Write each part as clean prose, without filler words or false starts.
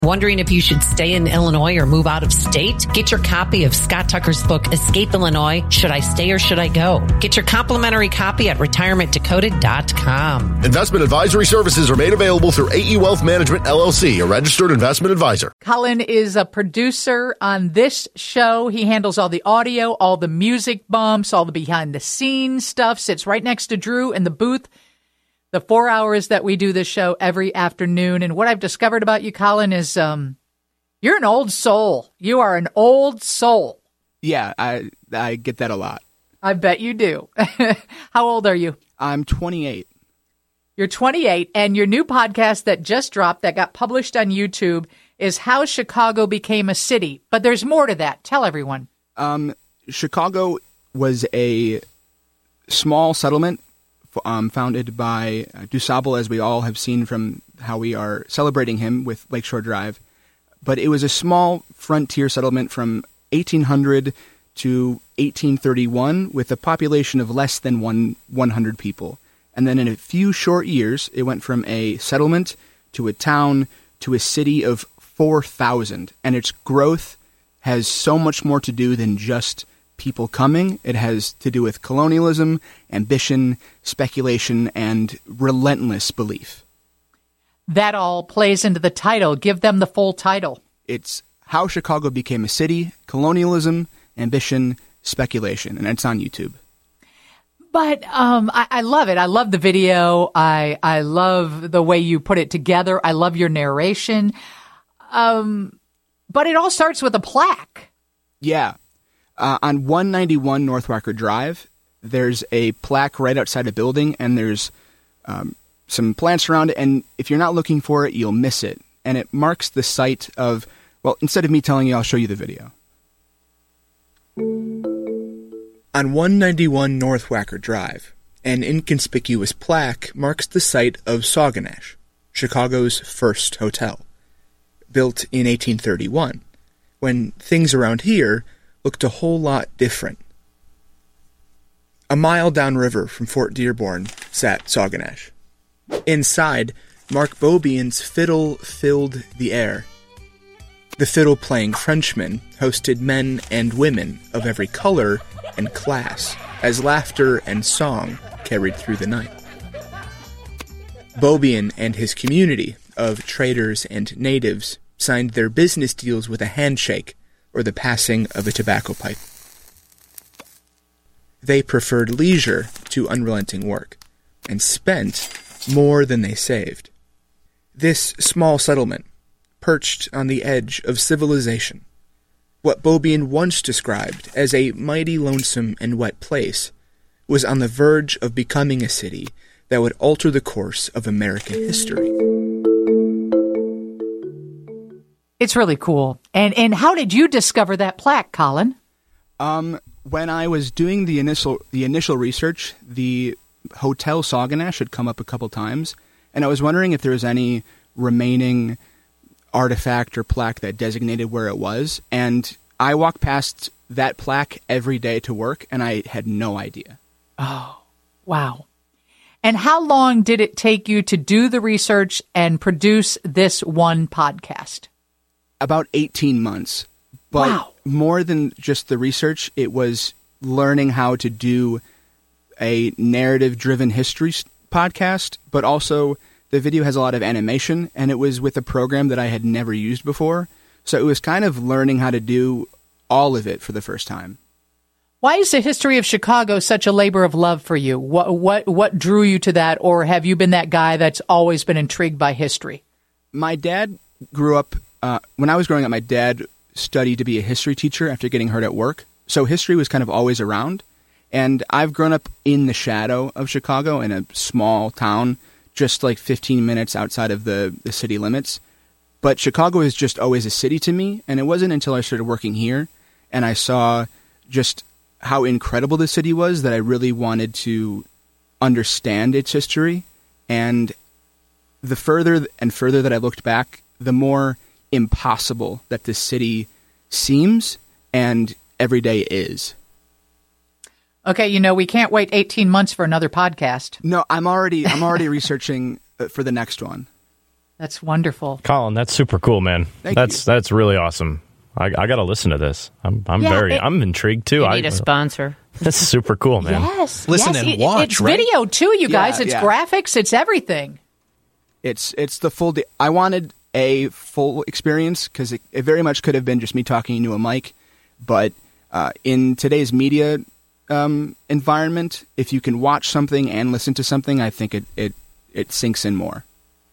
Wondering if you should stay in Illinois or move out of state? Get your copy of Scott Tucker's book, Escape Illinois, Should I Stay or Should I Go? Get your complimentary copy at retirementdecoded.com. Investment advisory services are made available through AE Wealth Management, LLC, a registered investment advisor. Colin is a producer on this show. He handles all the audio, all the music bumps, all the behind-the-scenes stuff, sits right next to Drew in the booth. The 4 hours that we do this show every afternoon. And what I've discovered about you, Colin, is you're an old soul. You are an old soul. Yeah, I get that a lot. I bet you do. How old are you? I'm 28. You're 28, and your new podcast that just dropped, that got published on YouTube, is How Chicago Became a City. But there's more to that. Tell everyone. Chicago was a small settlement founded by DuSable, as we all have seen from how we are celebrating him with Lakeshore Drive. But it was a small frontier settlement from 1800 to 1831 with a population of less than 100 people. And then in a few short years, it went from a settlement to a town to a city of 4,000. And its growth has so much more to do than just people coming. It has to do with colonialism, ambition, speculation, and relentless belief. That all plays into the title. Give them the full title. It's How Chicago Became a City, Colonialism, Ambition, Speculation, and it's on YouTube. But I love it. I love the video. I love the way you put it together. I love your narration. But it all starts with a plaque. Yeah. On 191 North Wacker Drive, there's a plaque right outside a building, and there's some plants around it, and if you're not looking for it, you'll miss it. And it marks the site of, well, instead of me telling you, I'll show you the video. On 191 North Wacker Drive, an inconspicuous plaque marks the site of Sauganash, Chicago's first hotel, built in 1831, when things around here looked a whole lot different. A mile downriver from Fort Dearborn sat Sauganash. Inside, Mark Beaubien's fiddle filled the air. The fiddle-playing Frenchman hosted men and women of every color and class, as laughter and song carried through the night. Beaubien and his community of traders and natives signed their business deals with a handshake or the passing of a tobacco pipe. They preferred leisure to unrelenting work, and spent more than they saved. This small settlement, perched on the edge of civilization, what Beaubien once described as a mighty lonesome and wet place, was on the verge of becoming a city that would alter the course of American history. It's really cool. And how did you discover that plaque, Colin? When I was doing the initial research, the Hotel Sauganash had come up a couple times, and I was wondering if there was any remaining artifact or plaque that designated where it was, and I walk past that plaque every day to work, and I had no idea. Oh, wow. And how long did it take you to do the research and produce this one podcast? About 18 months. But wow. More than just the research, it was learning how to do a narrative-driven history podcast, but also the video has a lot of animation, and it was with a program that I had never used before. So it was kind of learning how to do all of it for the first time. Why is the history of Chicago such a labor of love for you? What drew you to that, or have you been that guy that's always been intrigued by history? My dad grew up, when I was growing up, my dad studied to be a history teacher after getting hurt at work. So history was kind of always around. And I've grown up in the shadow of Chicago in a small town, just like 15 minutes outside of the city limits. But Chicago is just always a city to me. And it wasn't until I started working here and I saw just how incredible the city was that I really wanted to understand its history. And the further and further that I looked back, the more impossible that this city seems and every day is. Okay, we can't wait 18 months for another podcast. No, I'm already researching for the next one. That's wonderful. Colin, that's super cool, man. That's really awesome. I got to listen to this. I'm intrigued too. You need a sponsor. That's super cool, man. Yes. Listen and watch, It's right? video too, you guys. It's graphics. It's everything. It's the full. I wanted a full experience because it very much could have been just me talking into a mic, but in today's media environment, if you can watch something and listen to something, I think it sinks in more.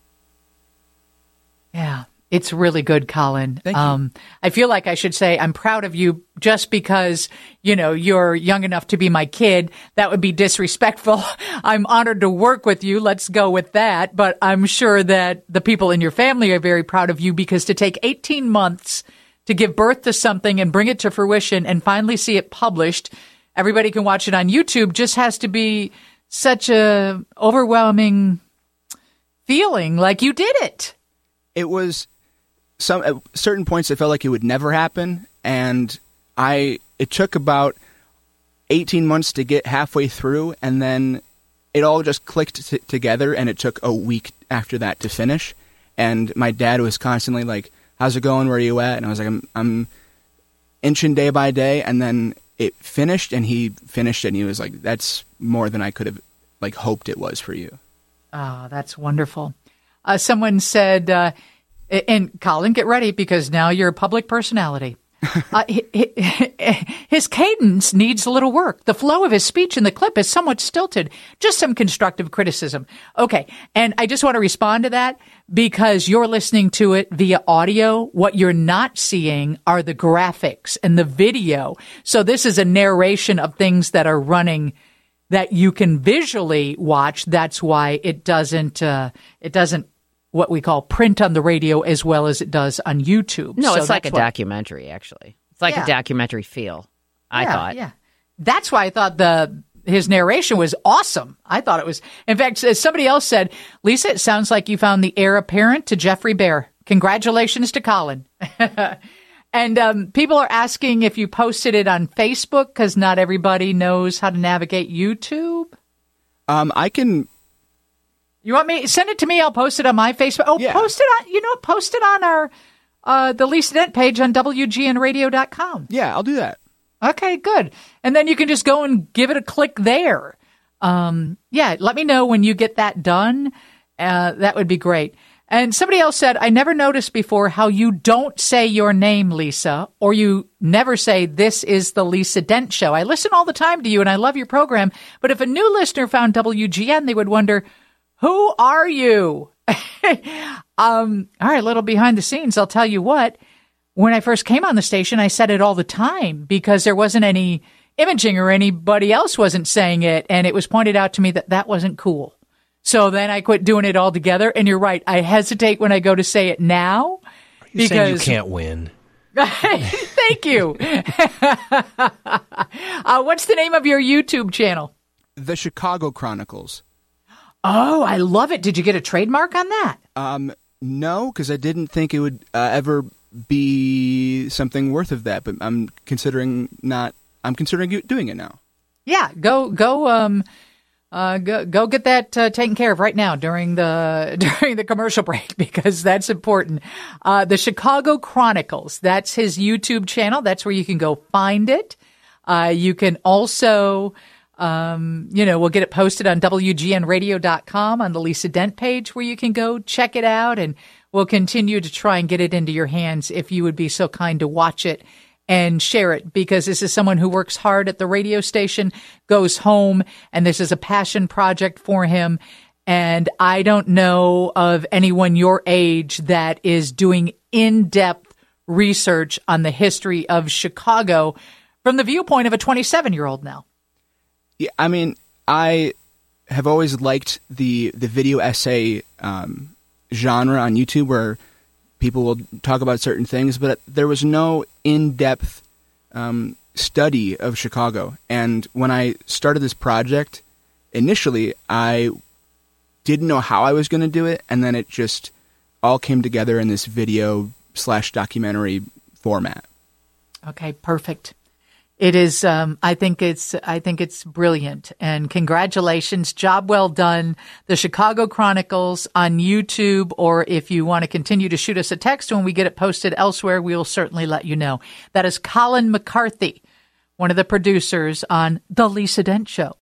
Yeah. It's really good, Colin. Thank you. I feel like I should say I'm proud of you just because, you're young enough to be my kid. That would be disrespectful. I'm honored to work with you. Let's go with that. But I'm sure that the people in your family are very proud of you because to take 18 months to give birth to something and bring it to fruition and finally see it published, everybody can watch it on YouTube, just has to be such a overwhelming feeling like you did it. It was at certain points it felt like it would never happen, and it took about 18 months to get halfway through, and then it all just clicked together, and it took a week after that to finish. And my dad was constantly like, "How's it going? Where are you at?" And I was like, I'm inching day by day, and then it finished, and he finished it, and he was like, "That's more than I could have hoped it was for you." Oh, that's wonderful. Someone said, and Colin, get ready because now you're a public personality. His cadence needs a little work. The flow of his speech in the clip is somewhat stilted. Just some constructive criticism. Okay. And I just want to respond to that because you're listening to it via audio. What you're not seeing are the graphics and the video. So this is a narration of things that are running that you can visually watch. That's why it doesn't what we call print on the radio as well as it does on YouTube. No, so it's like a documentary, actually. It's like a documentary feel, I thought. Yeah. That's why I thought his narration was awesome. I thought it was. In fact, as somebody else said, Lisa, it sounds like you found the heir apparent to Jeffrey Bear. Congratulations to Colin. And people are asking if you posted it on Facebook because not everybody knows how to navigate YouTube. I can. You want me? Send it to me. I'll post it on my Facebook. Oh, yeah. Post it on our the Lisa Dent page on WGNradio.com. Yeah, I'll do that. Okay, good. And then you can just go and give it a click there. Let me know when you get that done. That would be great. And somebody else said, I never noticed before how you don't say your name, Lisa, or you never say, this is the Lisa Dent Show. I listen all the time to you and I love your program. But if a new listener found WGN, they would wonder, who are you? All right, a little behind the scenes. I'll tell you what. When I first came on the station, I said it all the time because there wasn't any imaging or anybody else wasn't saying it. And it was pointed out to me that wasn't cool. So then I quit doing it altogether. And you're right. I hesitate when I go to say it now. Are you saying you can't win? Thank you. What's the name of your YouTube channel? The Chicago Chronicles. Oh, I love it. Did you get a trademark on that? No, because I didn't think it would ever be something worth of that. But I'm considering doing it now. Yeah, go get that taken care of right now during the commercial break because that's important. The Chicago Chronicles. That's his YouTube channel. That's where you can go find it. You can also. We'll get it posted on WGNradio.com on the Lisa Dent page where you can go check it out. And we'll continue to try and get it into your hands if you would be so kind to watch it and share it because this is someone who works hard at the radio station, goes home, and this is a passion project for him. And I don't know of anyone your age that is doing in-depth research on the history of Chicago from the viewpoint of a 27-year-old now. Yeah, I mean, I have always liked the video essay genre on YouTube where people will talk about certain things, but there was no in-depth study of Chicago. And when I started this project, initially, I didn't know how I was going to do it, and then it just all came together in this video/documentary format. Okay, perfect. It is, I think it's brilliant, and congratulations. Job well done. The Chicago Chronicles on YouTube, or if you want to continue to shoot us a text when we get it posted elsewhere, we will certainly let you know. That is Colin McCarthy, one of the producers on The Lisa Dent Show.